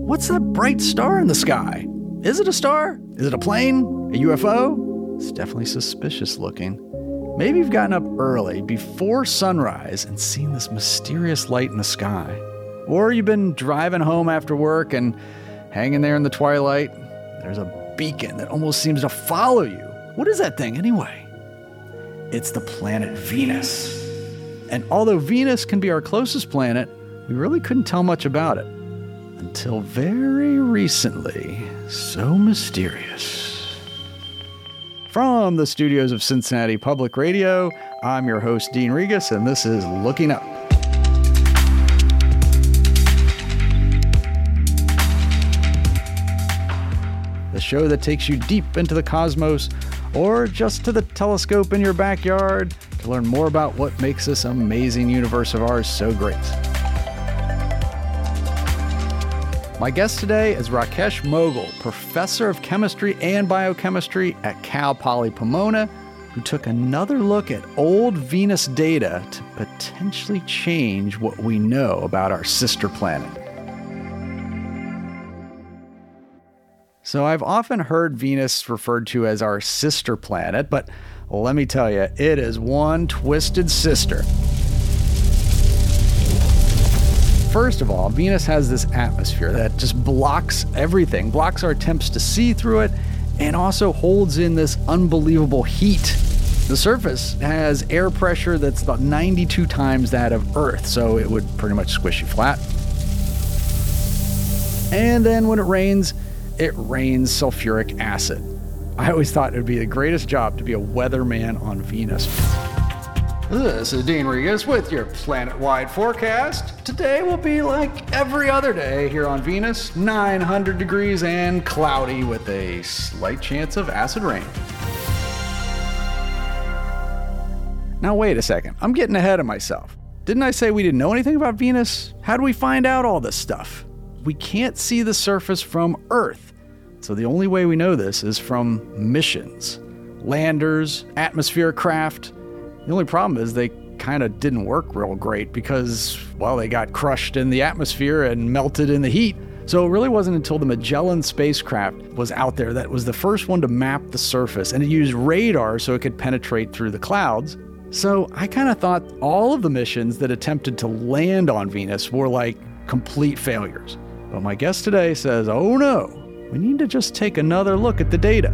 What's that bright star in the sky? Is it a star? Is it a plane? A UFO? It's definitely suspicious looking. Maybe you've gotten up early before sunrise and seen this mysterious light in the sky. Or you've been driving home after work and hanging there in the twilight. There's a beacon that almost seems to follow you. What is that thing anyway? It's the planet Venus. And although Venus can be our closest planet, we really couldn't tell much about it. Until very recently. So mysterious. From the studios of Cincinnati Public Radio, I'm your host, Dean Regas, and this is Looking Up. The show that takes you deep into the cosmos, or just to the telescope in your backyard, to learn more about what makes this amazing universe of ours so great. My guest today is Rakesh Moghal, professor of chemistry and biochemistry at Cal Poly Pomona, who took another look at old Venus data to potentially change what we know about our sister planet. So I've often heard Venus referred to as our sister planet, but let me tell you, it is one twisted sister. First of all, Venus has this atmosphere that just blocks everything, blocks our attempts to see through it, and also holds in this unbelievable heat. The surface has air pressure that's about 92 times that of Earth, so it would pretty much squish you flat. And then when it rains sulfuric acid. I always thought it would be the greatest job to be a weatherman on Venus. This is Dean Regas with your planet-wide forecast. Today will be like every other day here on Venus, 900 degrees and cloudy with a slight chance of acid rain. Now wait a second, I'm getting ahead of myself. Didn't I say we didn't know anything about Venus? How do we find out all this stuff? We can't see the surface from Earth, so the only way we know this is from missions, landers, atmospheric craft. The only problem is they kind of didn't work real great because, well, they got crushed in the atmosphere and melted in the heat. So it really wasn't until the Magellan spacecraft was out there that was the first one to map the surface, and it used radar so it could penetrate through the clouds. So I kind of thought all of the missions that attempted to land on Venus were like complete failures. But my guest today says, oh no, we need to just take another look at the data.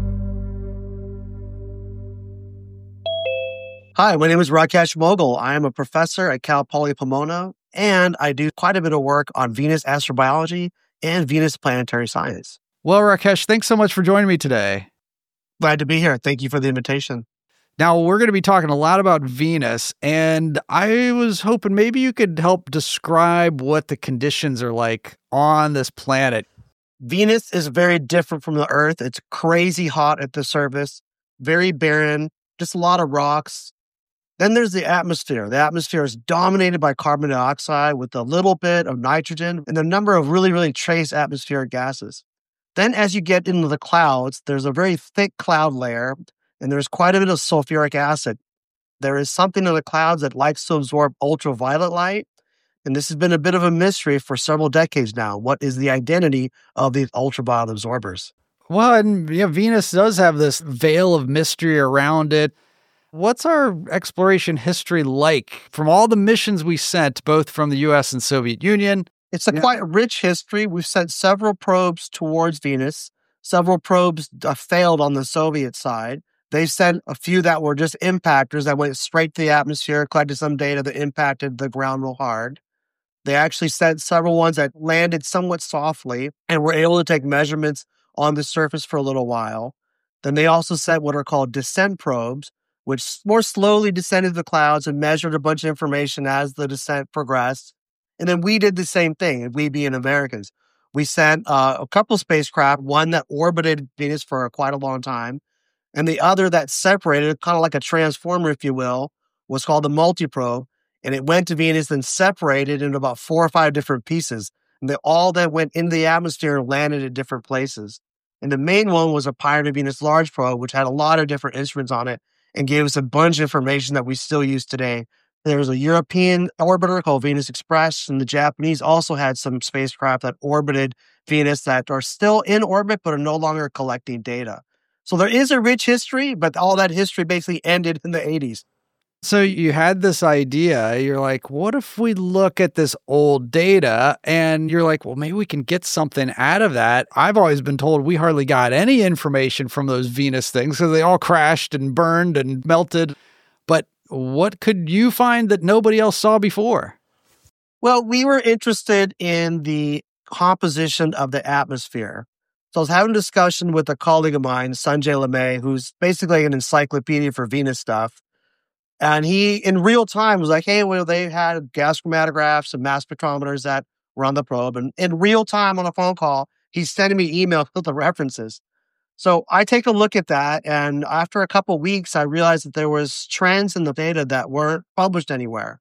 Hi, my name is Rakesh Moghal. I am a professor at Cal Poly Pomona, and I do quite a bit of work on Venus astrobiology and Venus planetary science. Well, Rakesh, thanks so much for joining me today. Glad to be here. Thank you for the invitation. Now, we're going to be talking a lot about Venus, and I was hoping maybe you could help describe what the conditions are like on this planet. Venus is very different from the Earth. It's crazy hot at the surface, very barren, just a lot of rocks. Then there's the atmosphere. The atmosphere is dominated by carbon dioxide with a little bit of nitrogen and a number of really, really trace atmospheric gases. Then as you get into the clouds, there's a very thick cloud layer, and there's quite a bit of sulfuric acid. There is something in the clouds that likes to absorb ultraviolet light, and this has been a bit of a mystery for several decades now. What is the identity of these ultraviolet absorbers? Well, and Venus does have this veil of mystery around it. What's our exploration history like from all the missions we sent, both from the U.S. and Soviet Union? It's a quite rich history. We've sent several probes towards Venus. Several probes failed on the Soviet side. They sent a few that were just impactors that went straight to the atmosphere, collected some data that impacted the ground real hard. They actually sent several ones that landed somewhat softly and were able to take measurements on the surface for a little while. Then they also sent what are called descent probes, which more slowly descended the clouds and measured a bunch of information as the descent progressed. And then we did the same thing, we being Americans. We sent a couple spacecraft, one that orbited Venus for quite a long time, and the other that separated, kind of like a transformer, if you will, was called the multiprobe. And it went to Venus and separated into about 4 or 5 different pieces. And they all then went into the atmosphere and landed at different places. And the main one was a Pioneer Venus Large Probe, which had a lot of different instruments on it and gave us a bunch of information that we still use today There was a European orbiter called Venus Express, and the Japanese also had some spacecraft that orbited Venus that are still in orbit but are no longer collecting data. So there is a rich history, but all that history basically ended in the 80s. So you had this idea, you're like, what if we look at this old data? And you're like, well, maybe we can get something out of that. I've always been told we hardly got any information from those Venus things because they all crashed and burned and melted. But what could you find that nobody else saw before? Well, we were interested in the composition of the atmosphere. So I was having a discussion with a colleague of mine, Sanjay Lemay, who's basically an encyclopedia for Venus stuff. And he, in real time, was like, hey, well, they had gas chromatographs and mass spectrometers that were on the probe. And in real time on a phone call, he's sending me emails with the references. So I take a look at that. And after a couple of weeks, I realized that there was trends in the data that weren't published anywhere.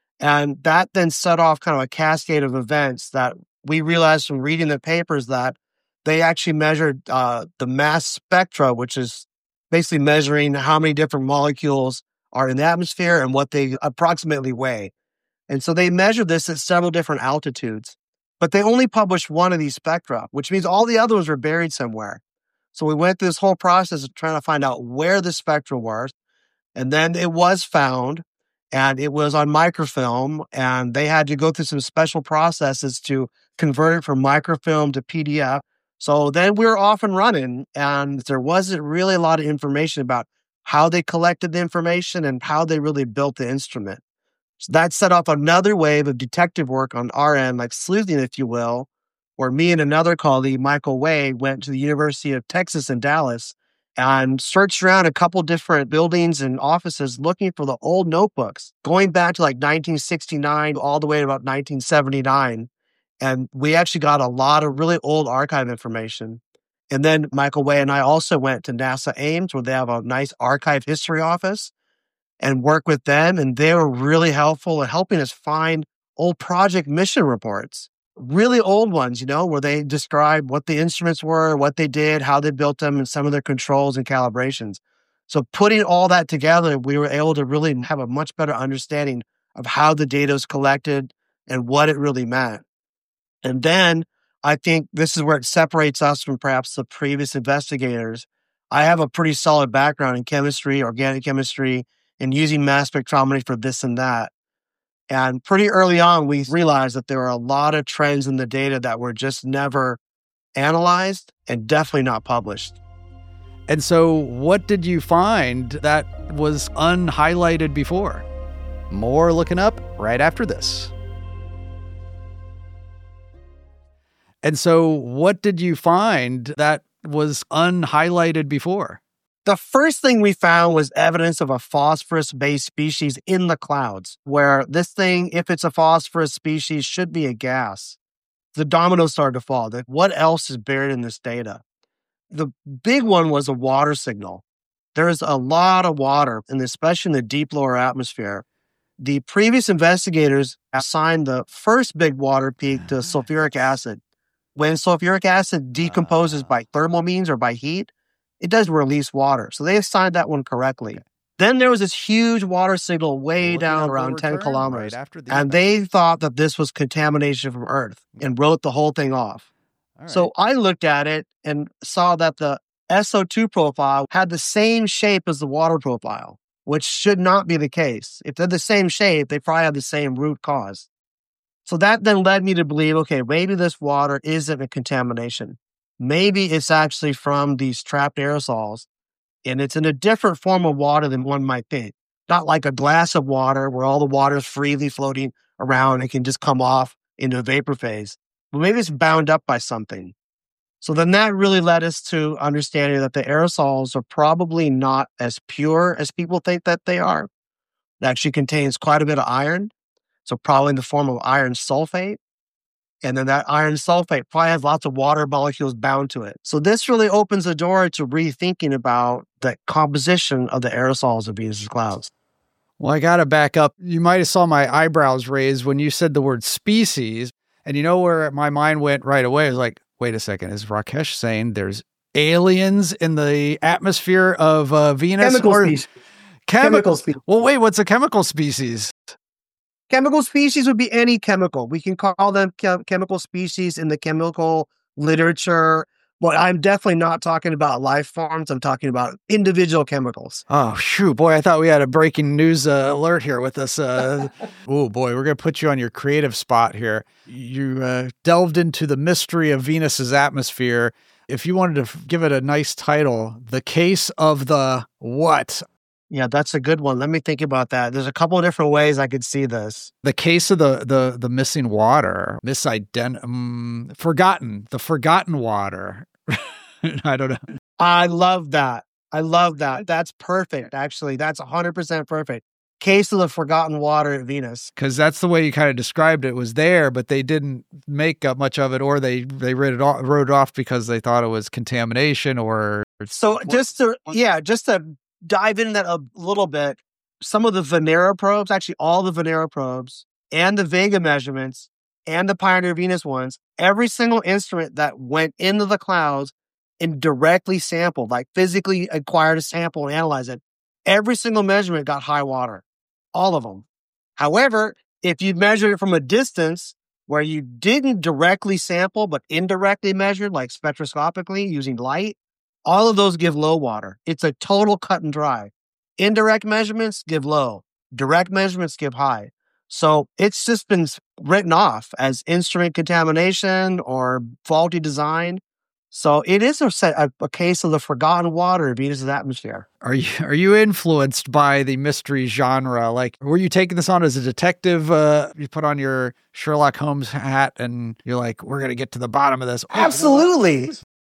And that then set off kind of a cascade of events that we realized from reading the papers that they actually measured the mass spectra, which is basically measuring how many different molecules are in the atmosphere and what they approximately weigh. And so they measured this at several different altitudes, but they only published one of these spectra, which means all the others were buried somewhere. So we went through this whole process of trying to find out where the spectra was. And then it was found, and it was on microfilm, and they had to go through some special processes to convert it from microfilm to PDF. So then we were off and running, and there wasn't really a lot of information about how they collected the information and how they really built the instrument. So that set off another wave of detective work on our end, like sleuthing, if you will, where me and another colleague, Michael Way, went to the University of Texas in Dallas and searched around a couple different buildings and offices looking for the old notebooks, going back to like 1969 all the way to about 1979. And we actually got a lot of really old archive information. And then Michael Way and I also went to NASA Ames, where they have a nice archive history office, and worked with them. And they were really helpful in helping us find old project mission reports, really old ones, where they describe what the instruments were, what they did, how they built them, and some of their controls and calibrations. So putting all that together, we were able to really have a much better understanding of how the data was collected and what it really meant. And then I think this is where it separates us from perhaps the previous investigators. I have a pretty solid background in chemistry, organic chemistry, and using mass spectrometry for this and that. And pretty early on, we realized that there were a lot of trends in the data that were just never analyzed and definitely not published. And so what did you find that was unhighlighted before? More looking up right after this. And so what did you find that was unhighlighted before? The first thing we found was evidence of a phosphorus-based species in the clouds, where this thing, if it's a phosphorus species, should be a gas. The dominoes started to fall. What else is buried in this data? The big one was a water signal. There's a lot of water, and especially in the deep lower atmosphere. The previous investigators assigned the first big water peak to sulfuric acid. When sulfuric acid decomposes by thermal means or by heat, it does release water. So they assigned that one correctly. Okay. Then there was this huge water signal way down around 10 kilometers. And they thought that this was contamination from Earth and wrote the whole thing off. Right. So I looked at it and saw that the SO2 profile had the same shape as the water profile, which should not be the case. If they're the same shape, they probably have the same root cause. So that then led me to believe, okay, maybe this water isn't a contamination. Maybe it's actually from these trapped aerosols, and it's in a different form of water than one might think. Not like a glass of water where all the water is freely floating around and can just come off into a vapor phase. But maybe it's bound up by something. So then that really led us to understanding that the aerosols are probably not as pure as people think that they are. It actually contains quite a bit of iron. So probably in the form of iron sulfate. And then that iron sulfate probably has lots of water molecules bound to it. So this really opens the door to rethinking about the composition of the aerosols of Venus's clouds. Well, I got to back up. You might have saw my eyebrows raised when you said the word species. And you know where my mind went right away? I was like, wait a second. Is Rakesh saying there's aliens in the atmosphere of Venus? Chemical species. Chemical species. Well, wait, what's a chemical species? Chemical species would be any chemical. We can call them chemical species in the chemical literature, but I'm definitely not talking about life forms. I'm talking about individual chemicals. Oh, shoot, boy, I thought we had a breaking news alert here with us. Oh, boy, we're going to put you on your creative spot here. You delved into the mystery of Venus's atmosphere. If you wanted to give it a nice title, The Case of the what? Yeah, that's a good one. Let me think about that. There's a couple of different ways I could see this. The case of the missing water, forgotten, the forgotten water. I don't know. I love that. That's perfect. Actually, that's 100% perfect. Case of the forgotten water at Venus. Because that's the way you kind of described it. It was there, but they didn't make up much of it, or they wrote it off because they thought it was contamination or. So just to dive into that a little bit, some of the Venera probes, actually all the Venera probes and the Vega measurements and the Pioneer Venus ones, every single instrument that went into the clouds and directly sampled, like physically acquired a sample and analyzed it, every single measurement got high water, all of them. However, if you measured it from a distance where you didn't directly sample but indirectly measured, like spectroscopically using light, all of those give low water. It's a total cut and dry. Indirect measurements give low. Direct measurements give high. So it's just been written off as instrument contamination or faulty design. So it is a case of the forgotten water in Venus's atmosphere. Are you influenced by the mystery genre? Like, were you taking this on as a detective? You put on your Sherlock Holmes hat and you're like, we're going to get to the bottom of this. Absolutely.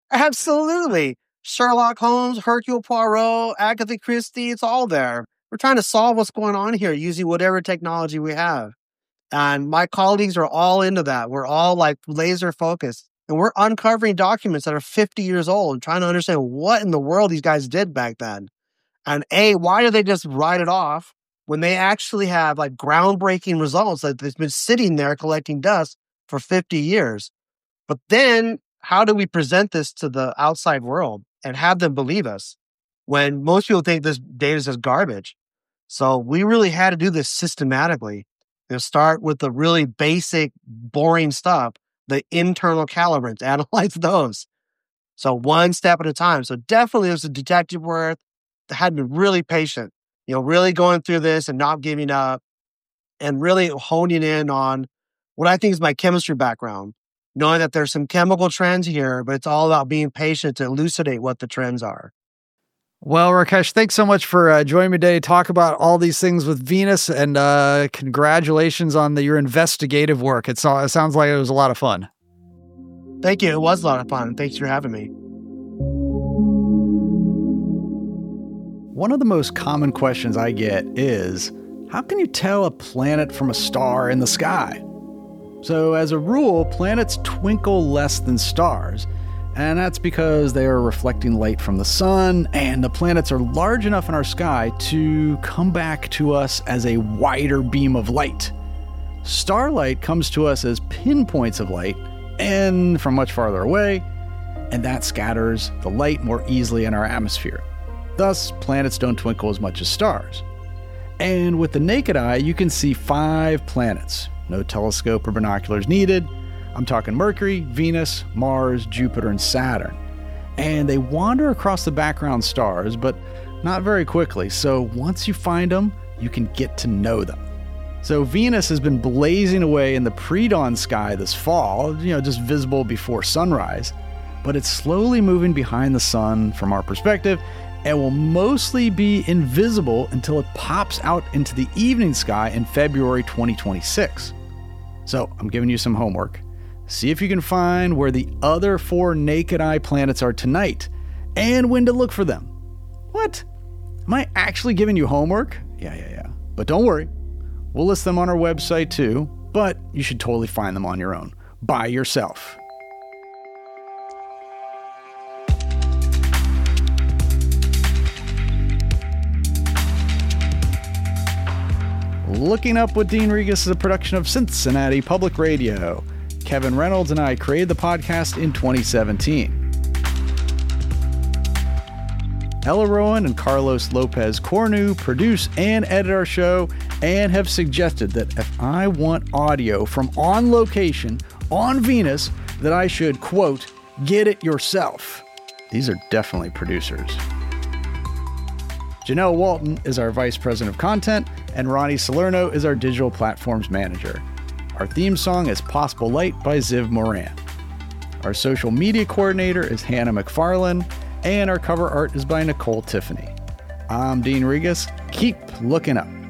Sherlock Holmes, Hercule Poirot, Agatha Christie, it's all there. We're trying to solve what's going on here using whatever technology we have. And my colleagues are all into that. We're all like laser focused. And we're uncovering documents that are 50 years old and trying to understand what in the world these guys did back then. And why do they just write it off when they actually have like groundbreaking results that they've been sitting there collecting dust for 50 years? But then how do we present this to the outside world and have them believe us when most people think this data is just garbage? So we really had to do this systematically. Start with the really basic, boring stuff, the internal calibrants, analyze those. So one step at a time. So definitely there's a detective work that had been really patient, really going through this and not giving up and really honing in on what I think is my chemistry background, knowing that there's some chemical trends here, but it's all about being patient to elucidate what the trends are. Well, Rakesh, thanks so much for joining me today to talk about all these things with Venus, and congratulations on your investigative work. It sounds like it was a lot of fun. Thank you. It was a lot of fun. Thanks for having me. One of the most common questions I get is, how can you tell a planet from a star in the sky? So as a rule, planets twinkle less than stars, and that's because they are reflecting light from the sun, and the planets are large enough in our sky to come back to us as a wider beam of light. Starlight comes to us as pinpoints of light, and from much farther away, and that scatters the light more easily in our atmosphere. Thus, planets don't twinkle as much as stars. And with the naked eye, you can see 5 planets. No telescope or binoculars needed. I'm talking Mercury, Venus, Mars, Jupiter, and Saturn. And they wander across the background stars, but not very quickly. So once you find them, you can get to know them. So Venus has been blazing away in the pre-dawn sky this fall, just visible before sunrise. But it's slowly moving behind the sun from our perspective, and will mostly be invisible until it pops out into the evening sky in February 2026. So I'm giving you some homework. See if you can find where the other 4 naked eye planets are tonight, and when to look for them. What? Am I actually giving you homework? Yeah. But don't worry. We'll list them on our website too, but you should totally find them on your own, by yourself. Looking Up with Dean Regas is a production of Cincinnati Public Radio. Kevin Reynolds and I created the podcast in 2017. Ella Rowan and Carlos Lopez Cornu produce and edit our show and have suggested that if I want audio from on location on Venus, that I should, quote, get it yourself. These are definitely producers. Janelle Walton is our Vice President of Content, and Ronnie Salerno is our Digital Platforms Manager. Our theme song is Possible Light by Ziv Moran. Our social media coordinator is Hannah McFarlane, and our cover art is by Nicole Tiffany. I'm Dean Regas. Keep looking up.